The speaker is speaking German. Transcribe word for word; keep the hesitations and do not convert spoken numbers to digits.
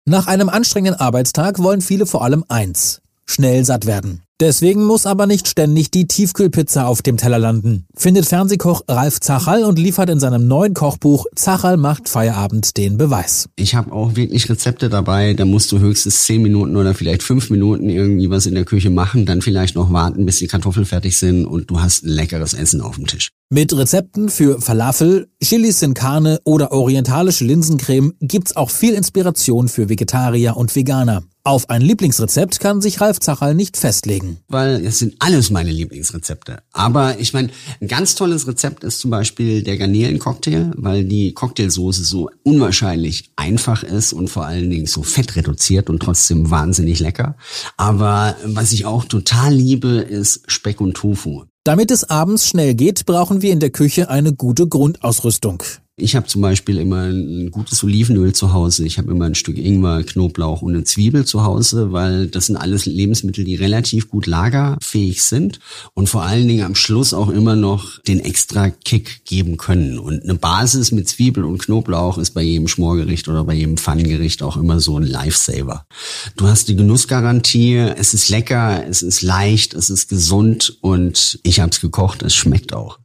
Nach einem anstrengenden Arbeitstag wollen viele vor allem eins: schnell satt werden. Deswegen muss aber nicht ständig die Tiefkühlpizza auf dem Teller landen, findet Fernsehkoch Ralf Zacherl und liefert in seinem neuen Kochbuch Zacherl macht Feierabend den Beweis. Ich habe auch wirklich Rezepte dabei, da musst du höchstens zehn Minuten oder vielleicht fünf Minuten irgendwie was in der Küche machen, dann vielleicht noch warten, bis die Kartoffeln fertig sind und du hast ein leckeres Essen auf dem Tisch. Mit Rezepten für Falafel, Chili sin Carne oder orientalische Linsencreme gibt's auch viel Inspiration für Vegetarier und Veganer. Auf ein Lieblingsrezept kann sich Ralf Zacherl nicht festlegen. Weil es sind alles meine Lieblingsrezepte. Aber ich meine, ein ganz tolles Rezept ist zum Beispiel der Garnelencocktail, weil die Cocktailsoße so unwahrscheinlich einfach ist und vor allen Dingen so fettreduziert und trotzdem wahnsinnig lecker. Aber was ich auch total liebe, ist Speck und Tofu. Damit es abends schnell geht, brauchen wir in der Küche eine gute Grundausrüstung. Ich habe zum Beispiel immer ein gutes Olivenöl zu Hause. Ich habe immer ein Stück Ingwer, Knoblauch und eine Zwiebel zu Hause, weil das sind alles Lebensmittel, die relativ gut lagerfähig sind und vor allen Dingen am Schluss auch immer noch den extra Kick geben können. Und eine Basis mit Zwiebel und Knoblauch ist bei jedem Schmorgericht oder bei jedem Pfannengericht auch immer so ein Lifesaver. Du hast die Genussgarantie, es ist lecker, es ist leicht, es ist gesund und ich habe es gekocht, es schmeckt auch.